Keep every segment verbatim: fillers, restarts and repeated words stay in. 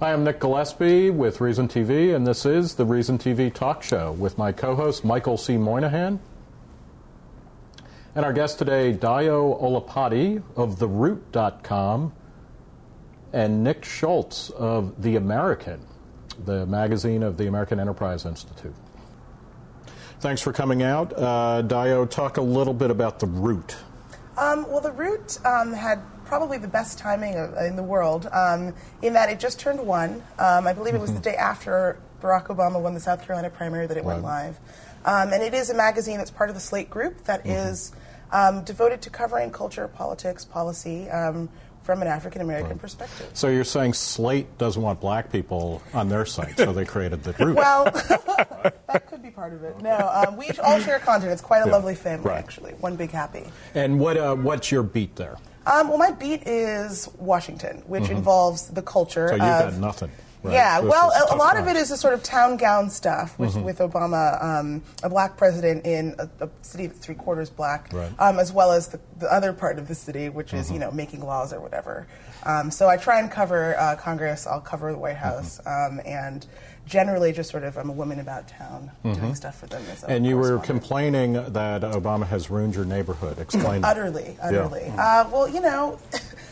Hi, I'm Nick Gillespie with Reason T V, and this is the Reason T V Talk Show with my co-host Michael C. Moynihan. And our guest today, Dayo Olopati of the root dot com and Nick Schultz of The American, the magazine of the American Enterprise Institute. Thanks for coming out. Uh, Dayo, talk a little bit about The Root. Um, well, The Root um, had probably the best timing of, in the world um, in that it just turned one. Um, I believe it was mm-hmm. the day after Barack Obama won the South Carolina primary that it right. went live. Um, and it is a magazine that's part of the Slate Group that mm-hmm. is um, devoted to covering culture, politics, policy um, from an African-American right. perspective. So you're saying Slate doesn't want black people on their site, so they created The Root. Well, that could be part of it. No, um, we all share content. It's quite a yeah. lovely family, right. actually. One big happy. And what uh, what's your beat there? Um, well, my beat is Washington, which mm-hmm. involves the culture. So you've of, got nothing. Right. Yeah, this well, a, a lot time. of it is the sort of town gown stuff with, mm-hmm. with Obama, um, a black president in a, a city that's three quarters black, right. um, as well as the, the other part of the city, which is, mm-hmm. you know, making laws or whatever. Um, so I try and cover uh, Congress, I'll cover the White House, mm-hmm. um, and generally just sort of I'm a woman about town mm-hmm. doing stuff for them. As and you were complaining that Obama has ruined your neighborhood. Explain that. Utterly, utterly. Yeah. Uh, well, you know...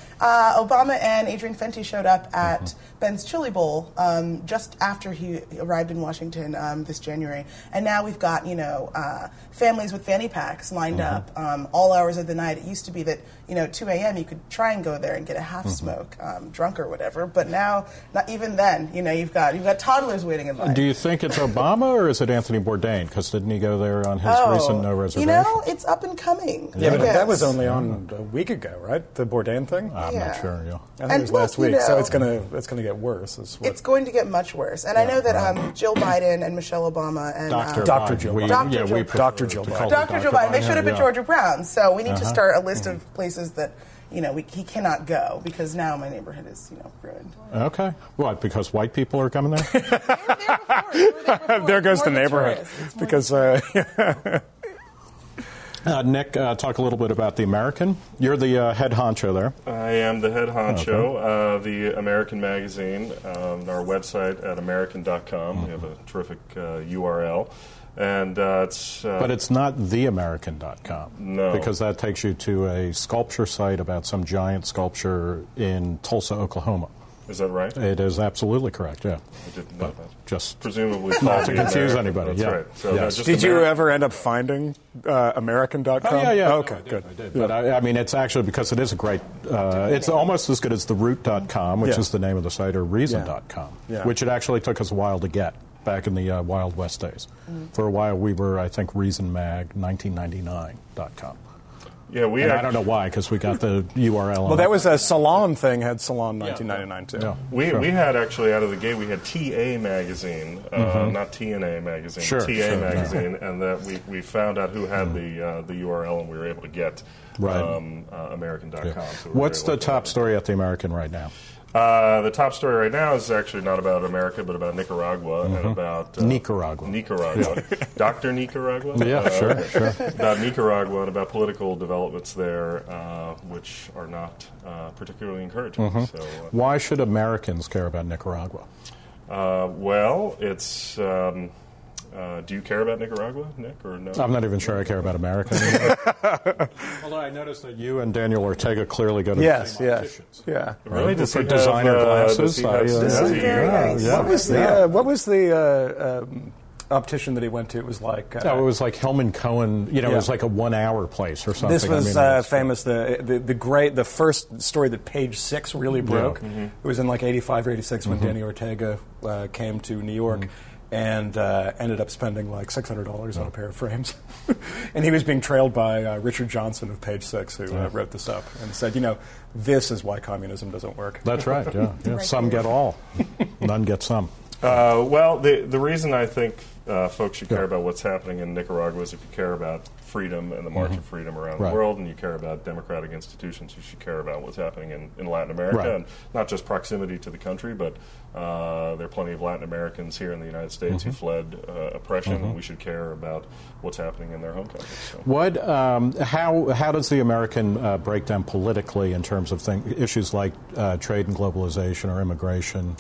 Uh, Obama and Adrian Fenty showed up at mm-hmm. Ben's Chili Bowl um, just after he arrived in Washington um, this January. And now we've got, you know, uh, families with fanny packs lined mm-hmm. up um, all hours of the night. It used to be that, you know, at two a.m. you could try and go there and get a half mm-hmm. smoke, um, drunk or whatever. But now, not even then, you know, you've got you've got toddlers waiting in line. Do you think it's Obama or is it Anthony Bourdain? Because didn't he go there on his oh, recent no reservation? You know, it's up and coming. Yeah, but that was only on a week ago, right? The Bourdain thing? I'm yeah. not sure, yeah. I think and it was last look, week, you know, so it's gonna it's gonna get worse. Is what it's going to get much worse, and yeah, I know that um, Jill Biden and Michelle Obama and Doctor Um, Doctor Jill, we, Doctor yeah, Jill, we Doctor Jill, Biden. Doctor Jill Biden. They should have been yeah. Georgia Brown. So we need uh-huh. to start a list of places that you know we, he cannot go because now my neighborhood is you know ruined. Okay, what? Because white people are coming there? They were there before. They were there before. There goes It's the more neighborhood the because. Uh, Uh, Nick, uh, talk a little bit about The American. You're the uh, head honcho there. I am the head honcho. Okay. Uh, the American magazine, um, our website at American dot com. Mm-hmm. We have a terrific uh, U R L. And uh, it's, uh, but it's not the American dot com. No. Because that takes you to a sculpture site about some giant sculpture in Tulsa, Oklahoma. Is that right? It is absolutely correct, yeah. I didn't know but that. Just presumably not to in confuse there. anybody. That's yeah. right. So yes. just Did American. you ever end up finding uh, American dot com? Oh, yeah, yeah. Oh, okay, no, I did, good. I did. But I, I mean, it's actually because it is a great, uh, it's almost as good as the root dot com, which yeah. is the name of the site, or reason dot com, yeah. which it actually took us a while to get back in the uh, Wild West days. Mm. For a while, we were, I think, reason mag nineteen ninety-nine dot com. Yeah, we. And act- I don't know why, because we got the U R L. Well, on that it. was a Salon thing. Had Salon nineteen ninety-nine too. Yeah. We Sure. we had actually out of the gate we had T A magazine, uh, Mm-hmm. not T N A magazine, Sure, T A sure, magazine, and that we, we found out who had the uh, the U R L and we were able to get Right. um, uh, American dot com. Yeah. So we were What's very the lucky top about it. story at The American right now? Uh, the top story right now is actually not about America, but about Nicaragua Mm-hmm. and about uh, Nicaragua. Nicaragua, Doctor Nicaragua. Yeah, uh, sure, sure. About Nicaragua and about political developments there, uh, which are not uh, particularly encouraging. Mm-hmm. So, uh, Why should Americans care about Nicaragua? uh, well, it's. Um, Uh, do you care about Nicaragua, Nick, or no? I'm not even sure I care about America. Although I noticed that you and Daniel Ortega clearly go to Yes, the same yes, opticians. yeah. Really? Does For he designer have, uh, glasses, does he have I, uh, some- This is yeah. very nice. Yeah. What was the Yeah. uh, What was the uh, um, optician that he went to? It was like uh, No, it was like Hillman Cohen. You know, Yeah. it was like a one-hour place or something. This was I mean, uh, it's- famous. The, the the great the first story that Page Six really broke. Mm-hmm. It was in like eighty-five or eighty-six when Danny Ortega uh, came to New York. Mm-hmm. And uh, ended up spending like six hundred dollars on a pair of frames, and he was being trailed by uh, Richard Johnson of Page Six, who uh, wrote this up and said, "You know, this is why communism doesn't work." That's right. Yeah, yeah. Right Some here. get all, none get some. Uh, well, the the reason I think uh, folks should care Yeah. about what's happening in Nicaragua is if you care about freedom and the march of freedom around Right. the world, and you care about democratic institutions, you should care about what's happening in, in Latin America, Right. and not just proximity to the country, but uh, there are plenty of Latin Americans here in the United States who fled uh, oppression, and we should care about what's happening in their home countries. So. What? Um, how? How does the American uh, break down politically in terms of thing, issues like uh, trade and globalization or immigration?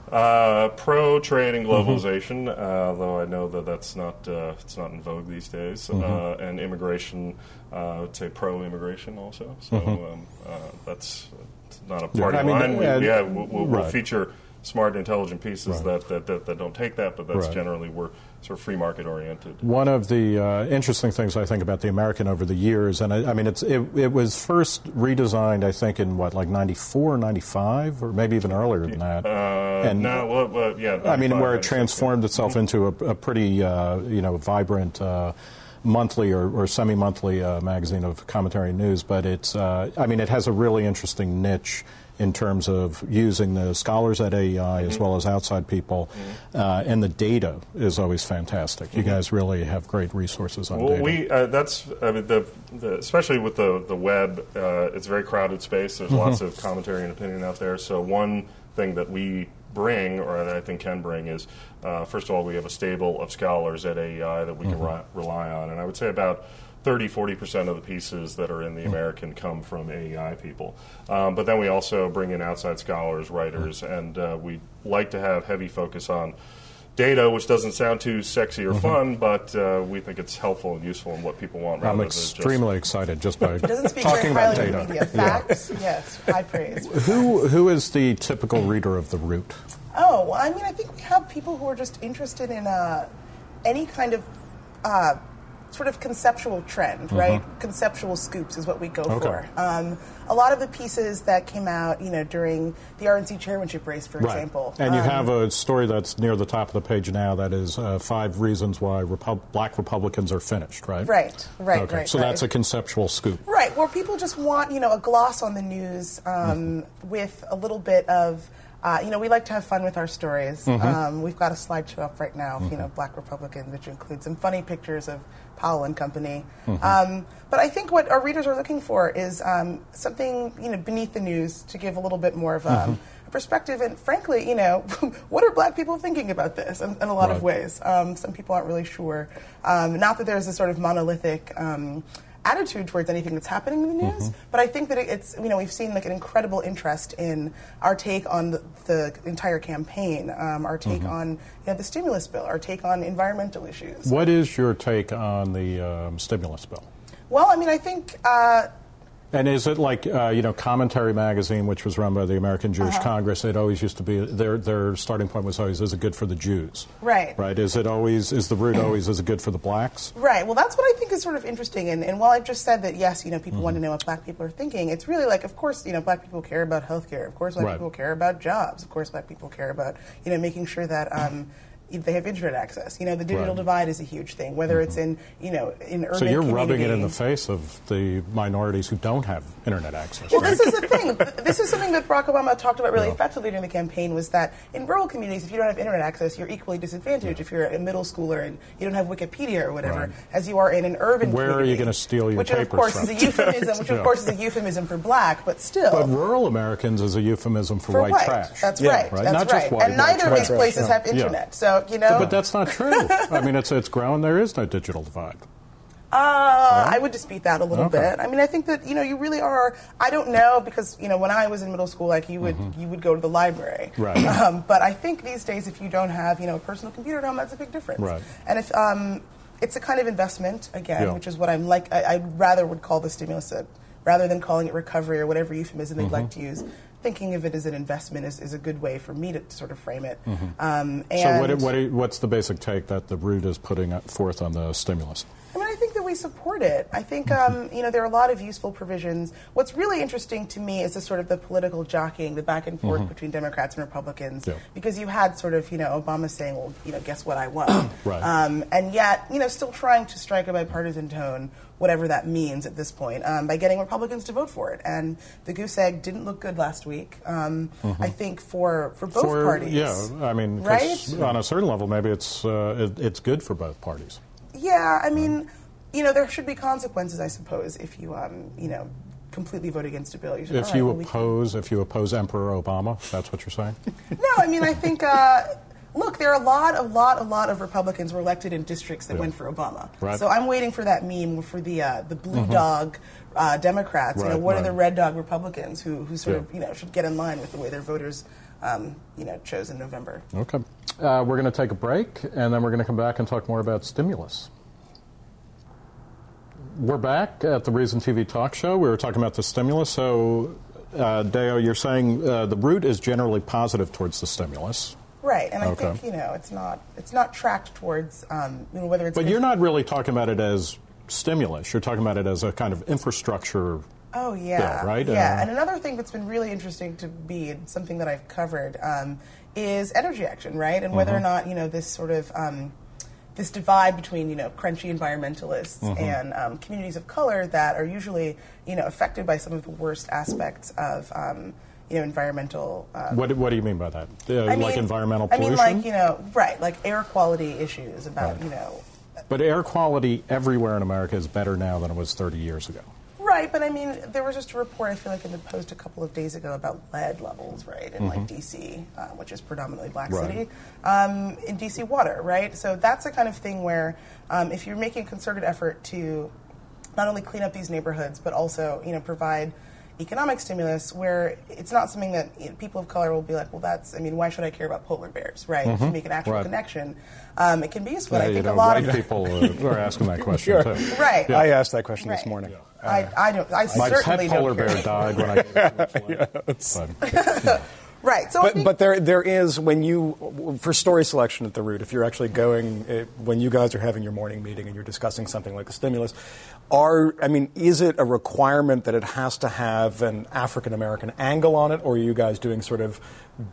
Uh, pro-trade and globalization, mm-hmm. uh, though I know that that's not uh, it's not in vogue these days, mm-hmm. uh, and immigration. Uh, I would say pro-immigration also. So mm-hmm. um, uh, that's not a party yeah, I mean, line. We, uh, yeah, we'll, we'll, right. we'll feature smart, intelligent pieces right. that, that, that, that don't take that, but that's right. generally we're sort of free market oriented. One of the uh, interesting things I think about the American over the years, and I, I mean, it's it, it was first redesigned, I think, in what, like ninety-four, ninety-five, or maybe even earlier than that. Uh, and no, well, well, yeah. I mean, where it transformed itself mm-hmm. into a, a pretty, uh, you know, vibrant. Uh, monthly or, or semi-monthly uh, magazine of commentary and news, but it's, uh, I mean, it has a really interesting niche in terms of using the scholars at A E I mm-hmm. as well as outside people, mm-hmm. uh, and the data is always fantastic. You mm-hmm. guys really have great resources on well, data. We, uh, that's, I mean, the, the, especially with the, the web, uh, it's a very crowded space. There's mm-hmm. lots of commentary and opinion out there, so one thing that we bring, or that I think can bring, is uh, first of all, we have a stable of scholars at A E I that we mm-hmm. can ri- rely on, and I would say about thirty, forty percent of the pieces that are in the mm-hmm. American come from A E I people. Um, but then we also bring in outside scholars, writers, mm-hmm. and uh, we like to have heavy focus on data, which doesn't sound too sexy or mm-hmm. fun, but uh, we think it's helpful and useful in what people want. I'm extremely just excited just by talking about data. Media. Facts, yeah. Yes, high praise. Who who is the typical reader of The Root? Oh, well, I mean, I think we have people who are just interested in uh, any kind of uh, sort of conceptual trend, mm-hmm. right? Conceptual scoops is what we go okay. for. Um, a lot of the pieces that came out, you know, during the R N C chairmanship race, for right. example. And you um, have a story that's near the top of the page now that is uh, five reasons why Repu- black Republicans are finished, right? Right, right, okay. right. So right. that's a conceptual scoop. Right, where people just want, you know, a gloss on the news um, mm-hmm. with a little bit of... Uh, you know, we like to have fun with our stories. Mm-hmm. Um, we've got a slideshow up right now of, mm-hmm. you know, Black Republicans, which includes some funny pictures of Powell and company. Mm-hmm. Um, but I think what our readers are looking for is um, something, you know, beneath the news to give a little bit more of a, mm-hmm. a perspective. And frankly, you know, what are black people thinking about this in, in a lot right. of ways? Um, some people aren't really sure. Um, not that there's a sort of monolithic... Um, attitude towards anything that's happening in the news, mm-hmm. but I think that it's, you know, we've seen like an incredible interest in our take on the, the entire campaign, um, our take mm-hmm. on, you know, the stimulus bill, our take on environmental issues. What is your take on the um, stimulus bill? Well, I mean, I think... Uh, And is it like, uh, you know, Commentary Magazine, which was run by the American Jewish uh-huh. Congress, it always used to be, their their starting point was always, is it good for the Jews? Right. Right. Is it always, is the root always, is it good for the blacks? Right. Well, that's what I think is sort of interesting. And, and while I've just said that, yes, you know, people mm-hmm. want to know what black people are thinking, it's really like, of course, you know, black people care about health care. Of course, black right. people care about jobs. Of course, black people care about, you know, making sure that... Um, they have internet access. You know, the digital right. divide is a huge thing, whether mm-hmm. it's in, you know, in urban So you're community. rubbing it in the face of the minorities who don't have internet access, Well, right? this is the thing. This is something that Barack Obama talked about really yeah. effectively during the campaign, was that in rural communities, if you don't have internet access, you're equally disadvantaged yeah. if you're a middle schooler and you don't have Wikipedia or whatever, right. as you are in an urban Where community. are you going to steal your which papers of course from? is a euphemism, which yeah. of course is a euphemism for black, but still. But rural Americans is a euphemism for, for white, white trash. That's yeah. right. right. That's Not right. just white, and neither white of these trash. places yeah. have internet. Yeah. So, you know. But that's not true. I mean, it's it's grown. There is no digital divide. Uh, right? I would dispute that a little okay. bit. I mean, I think that, you know, you really are. I don't know, because, you know, when I was in middle school, like you would mm-hmm. you would go to the library. Right. Um, but I think these days, if you don't have, you know, a personal computer at home, that's a big difference. Right. And if um, it's a kind of investment again, yeah. which is what I'm like. I, I rather would call the stimulus a, rather than calling it recovery or whatever euphemism they'd mm-hmm. like to use. Thinking of it as an investment is, is a good way for me to sort of frame it. Mm-hmm. Um, and so what, what, what's the basic take that the Root is putting forth on the stimulus? I mean, I think that we support it. I think, um, you know, there are a lot of useful provisions. What's really interesting to me is the sort of the political jockeying, the back and forth mm-hmm. between Democrats and Republicans, yeah. because you had sort of, you know, Obama saying, well, you know, guess what I want? right. Um, and yet, you know, still trying to strike a bipartisan tone, whatever that means at this point, um, by getting Republicans to vote for it. And the goose egg didn't look good last week, um, mm-hmm. I think, for, for both for, parties. Yeah, I mean, right? on a certain level, maybe it's, uh, it, it's good for both parties. Yeah, I mean, you know, there should be consequences, I suppose, if you, um, you know, completely vote against a bill. You should, if right, you well, oppose, if you oppose Emperor Obama, that's what you're saying? No, I mean, I think, uh, look, there are a lot, a lot, a lot of Republicans were elected in districts that yeah. went for Obama. Right. So I'm waiting for that meme for the uh, the blue mm-hmm. dog uh, Democrats. Right, you know, what right. are the red dog Republicans who, who sort yeah. of, you know, should get in line with the way their voters um, you know, chose in November. Okay. Uh, we're going to take a break, and then we're going to come back and talk more about stimulus. We're back at the Reason T V talk show. We were talking about the stimulus. So, uh, Deo, you're saying uh, the root is generally positive towards the stimulus. Right, and I Okay. think, you know, it's not it's not tracked towards, um, you know, whether it's... But you're not really talking about it as stimulus. You're talking about it as a kind of infrastructure. Oh, yeah. bill, right? Yeah, Uh, and another thing that's been really interesting to me, and something that I've covered, um, is energy action, right? And whether Mm-hmm. or not, you know, this sort of... Um, this divide between, you know, crunchy environmentalists Mm-hmm. and um, communities of color that are usually, you know, affected by some of the worst aspects of, um, you know, environmental... Uh, What, what do you mean by that? Uh, I like mean- environmental I pollution? mean, like, you know, right, like air quality issues about, Right. you know... But air quality everywhere in America is better now than it was thirty years ago. Right, but I mean, there was just a report, I feel like, in the Post a couple of days ago about lead levels, right, in like D C, uh, which is predominantly black Right. city, um, in D C water, right? So that's the kind of thing where um, if you're making a concerted effort to not only clean up these neighborhoods, but also, you know, provide economic stimulus where it's not something that, you know, people of color will be like, well, that's, I mean, why should I care about polar bears, right? If you make an actual Right. connection, um, it can be useful. Yeah, I you think know, a lot white of people uh, are asking that question, Sure. too. right, I asked that question this Right. morning. I, I don't, I My certainly pet polar don't care. bear died when I gave it too much light. But, Right. So I But, think, but there, there is, when you, for story selection at the root, if you're actually going, uh, when you guys are having your morning meeting and you're discussing something like a stimulus, are, I mean, is it a requirement that it has to have an African-American angle on it, or are you guys doing sort of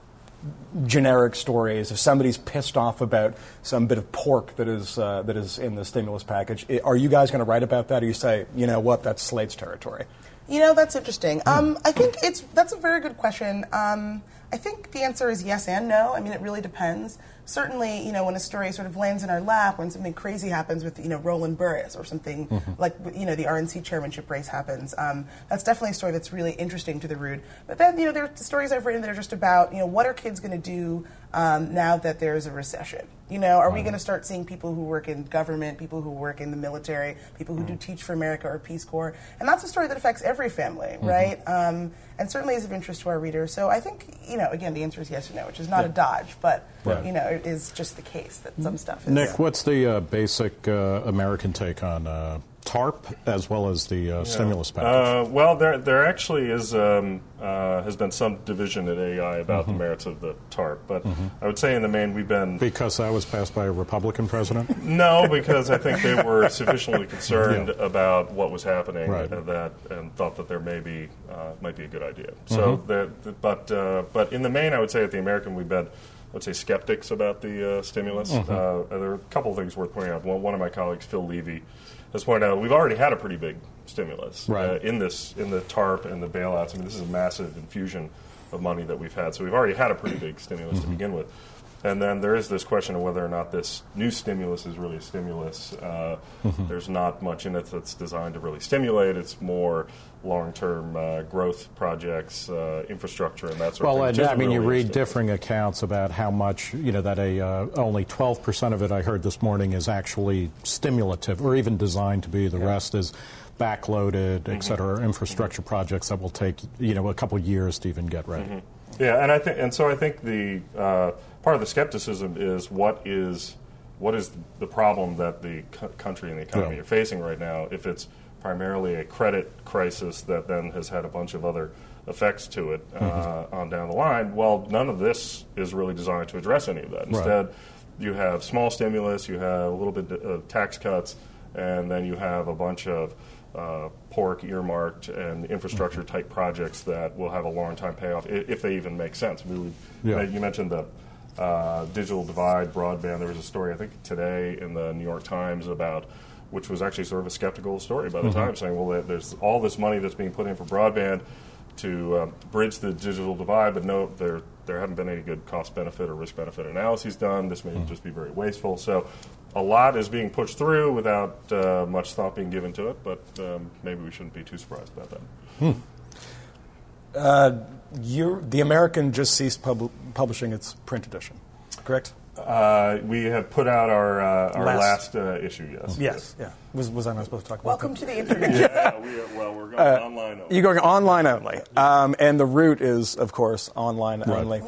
generic stories? If somebody's pissed off about some bit of pork that is, uh, that is in the stimulus package, i- are you guys going to write about that, or you say, you know what, that's Slate's territory? you know, that's interesting. Um, I think it's that's a very good question. Um, I think the answer is yes and no. I mean, it really depends. Certainly, you know, when a story sort of lands in our lap, when something crazy happens with, you know, Roland Burris or something like, you know, the R N C chairmanship race happens, um, that's definitely a story that's really interesting to the root. But then, you know, there are stories I've written that are just about, you know, what are kids going to do um, now that there's a recession? You know, are we going to start seeing people who work in government, people who work in the military, people who do Teach for America or Peace Corps? And that's a story that affects every family, right? Um, and certainly is of interest to our readers. So I think, you know, again, the answer is yes or no, which is not a dodge, but, Right. you know, it is just the case that some stuff is. Nick, what's the uh, basic uh, American take on uh, TARP as well as the uh, stimulus package? Uh, well, there there actually is um, uh, has been some division at A I about the merits of the TARP, but I would say in the main we've been Because that was passed by a Republican president? no, because I think they were sufficiently concerned Yeah. about what was happening Right. uh, that and thought that there may be uh, might be a good idea. So, the, the, but uh, but in the main, I would say at the American we've been, I would say, skeptics about the uh, stimulus. Uh, there are a couple of things worth pointing out. One, one of my colleagues, Phil Levy, has pointed out we've already had a pretty big stimulus Right. uh, in this in the TARP and the bailouts. I mean, this is a massive infusion of money that we've had. So we've already had a pretty big stimulus to begin with. And then there is this question of whether or not this new stimulus is really a stimulus. Uh, There's not much in it that's designed to really stimulate. It's more long-term uh, growth projects, uh, infrastructure, and that sort Well, of and, thing. which I isn't mean, you really a read stimulus. differing accounts about how much, you know, that a uh, only twelve percent of it, I heard this morning, is actually stimulative or even designed to be. The rest is backloaded, et cetera, infrastructure projects that will take, you know, a couple years to even get ready. Yeah, and I think, and so I think the uh, part of the skepticism is what is what is the problem that the co- country and the economy Yeah. are facing right now. If it's primarily a credit crisis that then has had a bunch of other effects to it uh, Mm-hmm. on down the line, well, none of this is really designed to address any of that. Instead, you have small stimulus, you have a little bit of tax cuts, and then you have a bunch of uh, pork earmarked and infrastructure type projects that will have a long time payoff i- if they even make sense. I mean, we, Yeah. you mentioned the uh, digital divide, broadband. There was a story, I think, today in the New York Times about, which was actually sort of a skeptical story by the Mm-hmm. Times, saying, well, there- there's all this money that's being put in for broadband to um, bridge the digital divide, but no, there there haven't been any good cost-benefit or risk-benefit analyses done. This may Mm. just be very wasteful. So a lot is being pushed through without uh, much thought being given to it, but um, maybe we shouldn't be too surprised about that. Uh, you, the American just ceased pub- publishing its print edition, correct? Uh, we have put out our uh, our Last- last, uh, issue, yes. Yes. Yeah. Was was I not supposed to talk about Welcome that? to the internet. Yeah, we are, well, we're going online. You're going online only, um, and the route is, of course, online only.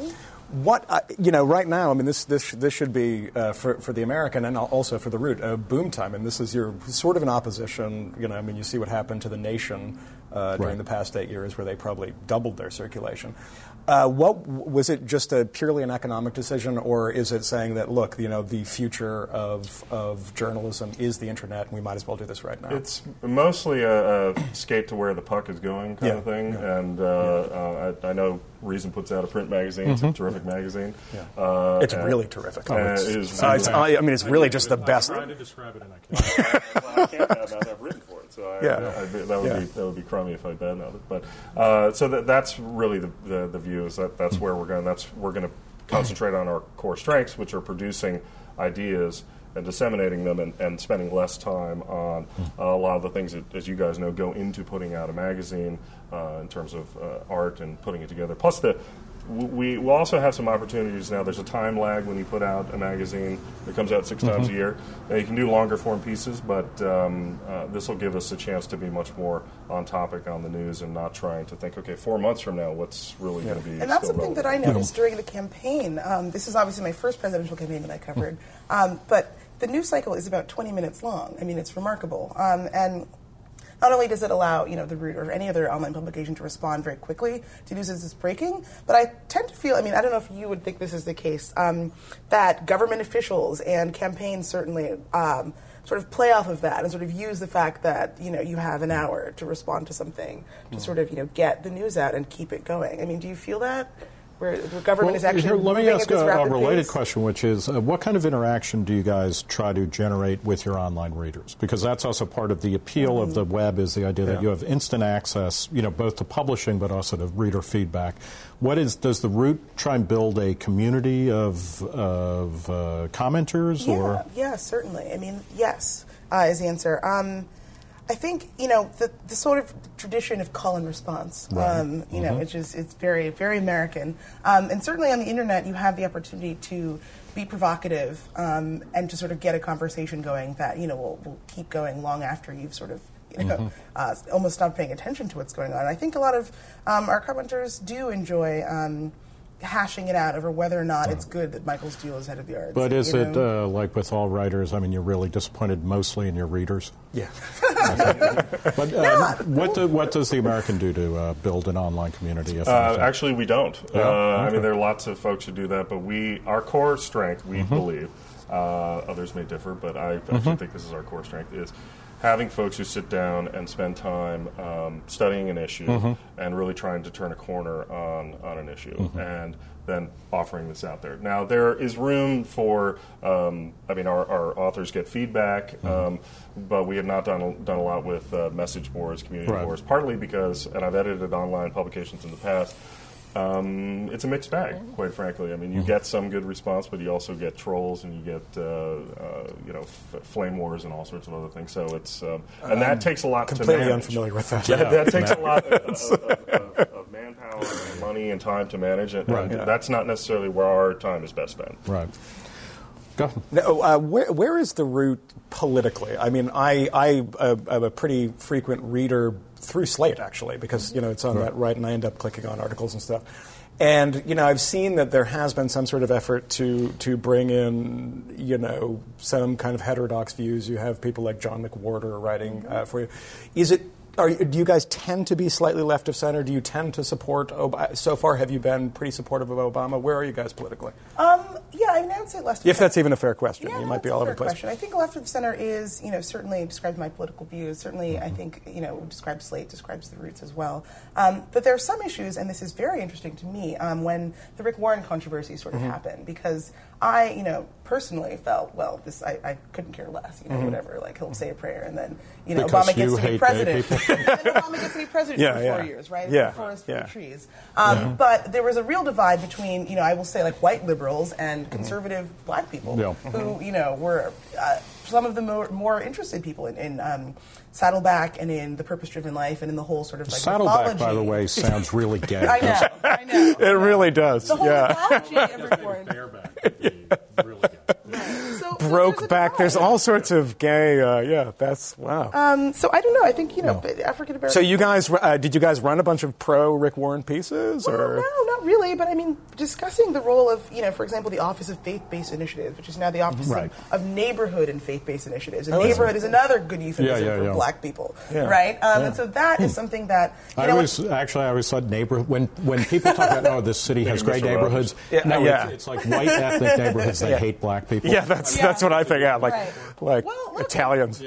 What uh, you know, right now, I mean, this this this should be uh, for for the American and also for the Root uh, boom time. And this is your sort of an opposition. You know, I mean, you see what happened to the Nation uh, during right. the past eight years, where they probably doubled their circulation. Uh, what was it? Just a purely an economic decision, or is it saying that look, you know, the future of of journalism is the internet, and we might as well do this right now? It's mostly a, a skate to where the puck is going kind yeah. of thing, yeah. and uh, yeah. uh, I, I know Reason puts out a print magazine. Mm-hmm. It's a terrific magazine. Yeah. Uh, it's really terrific. Oh, it's, it is uh, it's, I mean, it's really just the best. I'm trying to describe it, and I can't. Well, I can't have that. I've written for it, so I, yeah. I, I, that would yeah. be that would be crummy if I badmouthed it. But uh, so that, that's really the, the the view is that that's where we're going. That's we're going to concentrate on our core strengths, which are producing ideas and disseminating them, and, and spending less time on uh, a lot of the things that, as you guys know, go into putting out a magazine uh, in terms of uh, art and putting it together. Plus, the we will also have some opportunities now. There's a time lag when you put out a magazine that comes out six mm-hmm. times a year. Now, you can do longer form pieces, but um, uh, this will give us a chance to be much more on topic on the news and not trying to think, okay, four months from now, what's really yeah. going to be. And that's still something relevant. that I noticed during the campaign. Um, this is obviously my first presidential campaign that I covered, um, but the news cycle is about twenty minutes long. I mean, it's remarkable, um, and. Not only does it allow, you know, the Root or any other online publication to respond very quickly to news as it's breaking, but I tend to feel, I mean, I don't know if you would think this is the case, um, that government officials and campaigns certainly um, sort of play off of that and sort of use the fact that, you know, you have an hour to respond to something to mm. sort of, you know, get the news out and keep it going. I mean, do you feel that? Where the government well, is actually here, let me ask at this a, rapid a related pace? question, which is, uh, what kind of interaction do you guys try to generate with your online readers? Because that's also part of the appeal mm-hmm. of the web, is the idea yeah. that you have instant access, you know, both to publishing but also to reader feedback. What is does the Root try and build a community of of uh, commenters? Yeah, or yeah, certainly. I mean, yes, uh, is the answer. Um, I think, you know, the, the sort of tradition of call and response, right. um, you mm-hmm. know, which is it's very, very American. Um, and certainly on the internet, you have the opportunity to be provocative um, and to sort of get a conversation going that, you know, will, will keep going long after you've sort of, you know, mm-hmm. uh, almost stopped paying attention to what's going on. I think a lot of um, our commenters do enjoy um, hashing it out over whether or not it's good that Michael Steele is head of the Arts. But is you it, uh, like with all writers, I mean, you're really disappointed mostly in your readers? Yeah. But uh, yeah. what, do, what does the American do to uh, build an online community? If uh, actually, we don't. Yeah? Uh, okay. I mean, there are lots of folks who do that, but we, our core strength, we mm-hmm. believe, uh, others may differ, but I actually mm-hmm. think this is our core strength, is having folks who sit down and spend time um, studying an issue mm-hmm. and really trying to turn a corner on, on an issue, mm-hmm. and then offering this out there. Now, there is room for, um, I mean, our, our authors get feedback, mm-hmm. um, but we have not done a, done a lot with uh, message boards, community right. boards, partly because, and I've edited online publications in the past, Um, it's a mixed bag, quite frankly. I mean, you mm-hmm. get some good response, but you also get trolls and you get, uh, uh, you know, f- flame wars and all sorts of other things. So it's, um, and that um, takes a lot to manage. Completely unfamiliar with that. Yeah, that, that takes a lot of, of, of, of manpower and money and time to manage it. Right. And Yeah. that's not necessarily where our time is best spent. Right. Go. Now, uh, where, where is the Root politically? I mean, I, I uh, am a pretty frequent reader through Slate, actually, because, you know, it's on right. that right, and I end up clicking on articles and stuff. And, you know, I've seen that there has been some sort of effort to to bring in, you know, some kind of heterodox views. You have people like John McWhorter writing uh, for you. Is it... Are, do you guys tend to be slightly left of center? Do you tend to support Obama? So far, have you been pretty supportive of Obama? Where are you guys politically? Um, yeah, I mean, I would say left of If center. That's even a fair question. Yeah, you might be a all over fair the place. Question. I think left of center is, you know, certainly describes my political views. Certainly, mm-hmm. I think, you know, describes Slate, describes the Roots as well. Um, but there are some issues, and this is very interesting to me, um, when the Rick Warren controversy sort of mm-hmm. happened, because I, you know, personally felt, well, this I, I couldn't care less, you know, mm-hmm. whatever. Like, he'll say a prayer, and then, you know, because Obama gets to be president. and Obama gets to be president yeah, for yeah. four years, right? Yeah. It's the forest for yeah. the trees. Um, yeah. But there was a real divide between, you know, I will say, like, white liberals and conservative mm-hmm. black people yeah. who, you know, were uh, some of the more, more interested people in, in um, Saddleback and in The Purpose-Driven Life and in the whole sort of, like, Saddleback, mythology. by the way, sounds really gay. I know, I know. It really does. The whole yeah. mythology of Rick Warren. Bareback would be really gay. So, Broke so back. There's divide. all sorts of gay. Uh, yeah, that's wow. Um, so I don't know. I think you know No. African American. So you guys, uh, did you guys run a bunch of pro Rick Warren pieces, Well, or no, not not really, but I mean, discussing the role of, you know, for example, the Office of Faith-Based Initiatives, which is now the Office Right. of, of Neighborhood and Faith-Based Initiatives. And Oh, is it? neighborhood is another good euphemism Yeah, yeah, for yeah. black people, Yeah. right? Um, Yeah. And so that is something that, you I know, always actually I always thought neighborhood when when people talk about oh this city has Thinking great Mister neighborhoods. Yeah, no, yeah. It's, it's like white ethnic neighborhoods that Yeah. hate black people. Yeah, that's Yeah. that's what I think. Yeah, like Right. like Well, look- Italians.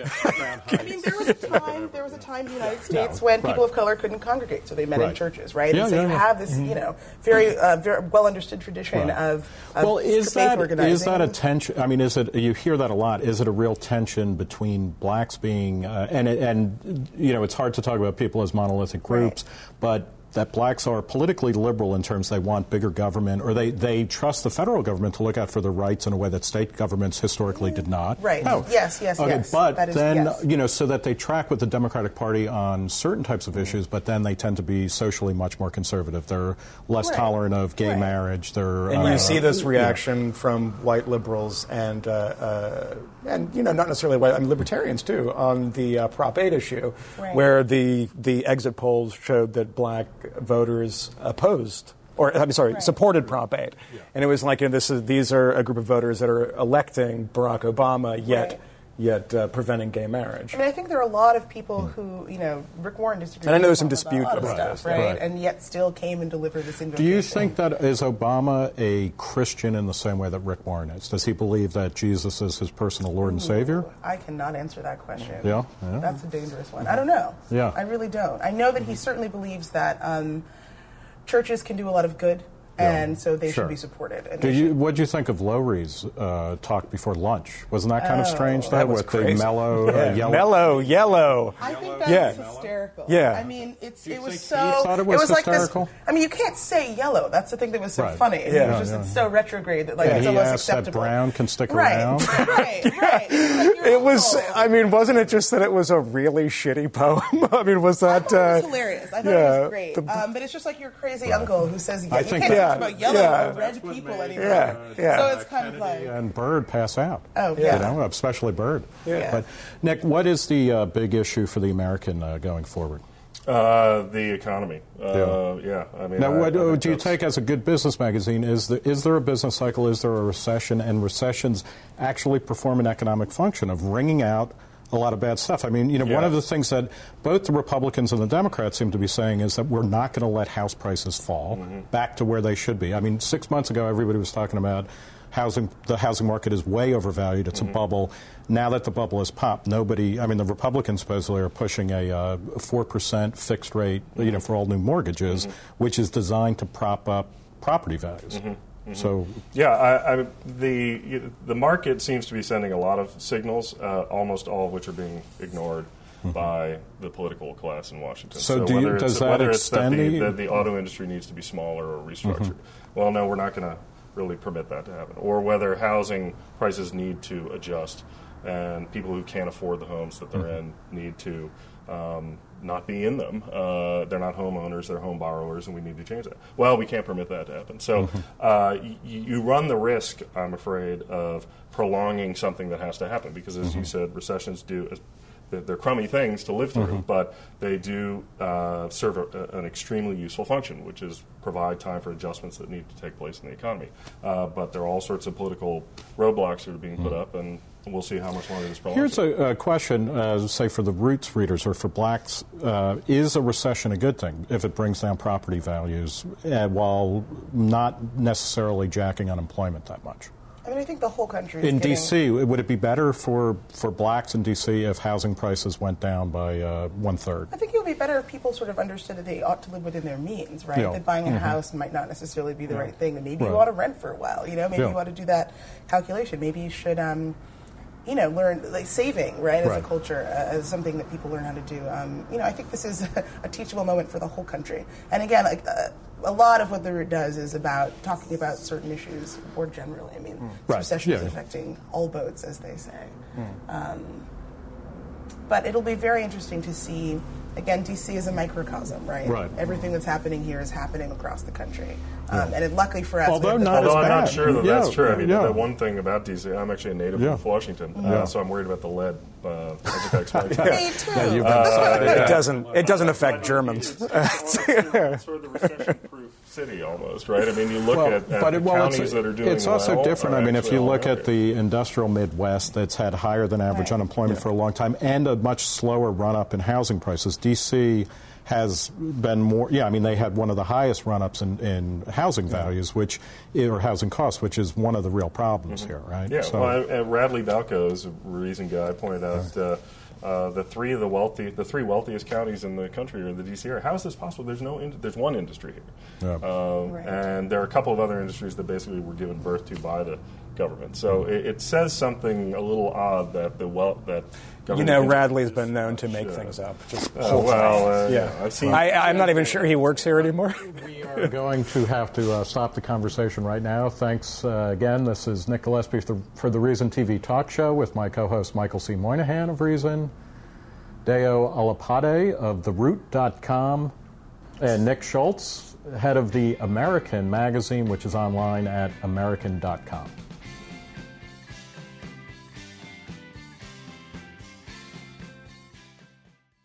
I mean, there was a time. There was a time in the United States No, when right. people of color couldn't congregate, so they met in Right. churches, right? Yeah, and so yeah, you yeah. have this, you know, very, uh, very well understood tradition Right. of, of Well, is faith that organizing. is that a tension? I mean, is it? You hear that a lot. Is it a real tension between blacks being uh, and and you know, it's hard to talk about people as monolithic groups, but that blacks are politically liberal in terms they want bigger government, or they, they trust the federal government to look out for their rights in a way that state governments historically did not. Right. No. Yes, yes, okay, yes. but That is- then, yes. you know, so that they track with the Democratic Party on certain types of issues, but then they tend to be socially much more conservative. They're less Right. tolerant of gay Right. marriage. They're And uh, you see this yeah. reaction from white liberals and, uh, uh, and you know, not necessarily white, I mean, libertarians too, on the uh, Prop eight issue, Right. where the the exit polls showed that black voters opposed, or I'm sorry, Right. supported Prop eight, and it was like, you know, this is these are a group of voters that are electing Barack Obama, yet. Right. Yet uh, preventing gay marriage. I mean, I think there are a lot of people who, you know, Rick Warren disagreed And I know with there's some Obama dispute about a lot of about stuff, this, right? right. And yet still came and delivered this Do invocation. you think that is Obama a Christian in the same way that Rick Warren is? Does he believe that Jesus is his personal Lord and Savior? I cannot answer that question. Yeah, yeah. That's a dangerous one. I don't know. Yeah. I really don't. I know that he certainly believes that um, churches can do a lot of good, and so they Sure. should be supported. And Do they you? should- What did you think of Lowry's uh, talk before lunch? Wasn't that kind of Oh. strange? Though, That was with crazy. the mellow, uh, Yeah. yellow. Mellow, yellow. I think that's Yeah. hysterical. Yeah. I mean, it's you it was think so. he thought it was like hysterical? this. I mean, you can't say yellow. That's the thing that was so Right. funny. It Yeah. was just Yeah, it's yeah. so retrograde that like And it's he almost asked that acceptable. Brown can stick right. around. right, right. It's like you're It was, uncle. I mean, wasn't it just that it was a really shitty poem? I mean, was I that. thought it was uh, hilarious. I thought yeah, it was great. the- um, but it's just like your crazy uncle who says, yeah, I you think can't that- talk about yellow yeah. or red people anymore. Yeah, yeah. So it's kind of like, And Bird pass out. Oh, You yeah. know, especially Bird. Yeah. But Nick, what is the uh, big issue for the American uh, going forward? Uh, the economy. Uh, yeah. I mean, Now, I- what I uh, think do you that's- take as a good business magazine? Is there, is there a business cycle? Is there a recession? And recessions actually perform an economic function of wringing out a lot of bad stuff. I mean, you know, one Yeah. of the things that both the Republicans and the Democrats seem to be saying is that we're not going to let house prices fall Mm-hmm. back to where they should be. I mean, six months ago, everybody was talking about housing. The housing market is way overvalued. It's Mm-hmm. a bubble. Now that the bubble has popped, nobody. I mean, the Republicans supposedly are pushing a four percent fixed rate, you know, for all new mortgages, Mm-hmm. which is designed to prop up property values. So, Yeah, I, I, the the market seems to be sending a lot of signals, uh, almost all of which are being ignored by the political class in Washington. So do you- whether does it's, that whether it's that extend the, the- that the auto industry needs to be smaller or restructured, well, no, we're not going to really permit that to happen. Or whether housing prices need to adjust, and people who can't afford the homes that they're in need to um, not be in them. Uh, they're not homeowners; they're home borrowers, and we need to change that. Well, we can't permit that to happen. So uh, y- you run the risk, I'm afraid, of prolonging something that has to happen because, as you said, recessions do. As, they're, they're crummy things to live through, but they do uh, serve a, an extremely useful function, which is provide time for adjustments that need to take place in the economy. Uh, but there are all sorts of political roadblocks that are being put up, and we'll see how much longer this prolongs. here's a, a question, uh, say, for the Roots readers or for blacks. Uh, is a recession a good thing if it brings down property values uh, while not necessarily jacking unemployment that much? I mean, I think the whole country is In getting, D C, would it be better for, for blacks in D C if housing prices went down by uh, one-third? I think it would be better if people sort of understood that they ought to live within their means, right? Yeah. That buying a house might not necessarily be the right thing. That maybe Right. you ought to rent for a while. You know, maybe Yeah. you ought to do that calculation. Maybe you should, um, you know, learn like saving, right, as Right. a culture, uh, as something that people learn how to do. Um, you know, I think this is a teachable moment for the whole country. And again, like. Uh, a lot of what the Root does is about talking about certain issues more generally. I mean, Right. recession Yeah. is affecting all boats, as they say. Um, but it'll be very interesting to see. Again, D C is a microcosm, right? Right. Everything that's happening here is happening across the country, um, and it, luckily for us, we Although have the not Although as I'm not bad. sure that Yeah, that's true. I mean, yeah. the one thing about D C, I'm actually a native Yeah. of Washington, uh, Yeah. so I'm worried about the lead. Uh, I think I explained Me that. too. you've been it doesn't. It doesn't affect It's Germans. sort of, sort of the recession-proof city almost, right? I mean, you look well, at, at but the it, well, counties it's, that are doing it's also well different. are I mean, if actually you all look around at here. the industrial Midwest, that's had higher than average Right. unemployment Yeah. for a long time and a much slower run-up in housing prices. D C has been more, yeah, I mean, they had one of the highest run-ups in, in housing values, which, or housing costs, which is one of the real problems Mm-hmm. here, right? Yeah, So- well, and- and Radley Balco is a reason guy pointed out uh, uh, the three of the wealthy, the three wealthiest counties in the country are in the D C area. How is this possible? There's no, in, there's one industry here, Yeah. um, Right. and there are a couple of other industries that basically were given birth to by the government. So it, it says something a little odd that the wealth that You government know, industries Radley's been known to make should- things up. Just Uh, well, uh, yeah. I've seen. I, I'm not even sure he works here anymore. We are going to have to uh, stop the conversation right now. Thanks uh, again. This is Nick Gillespie for the, for the Reason T V Talk Show with my co-host Michael C. Moynihan of Reason, Deo Olapade of the root dot com, and Nick Schultz, head of the American magazine, which is online at american dot com.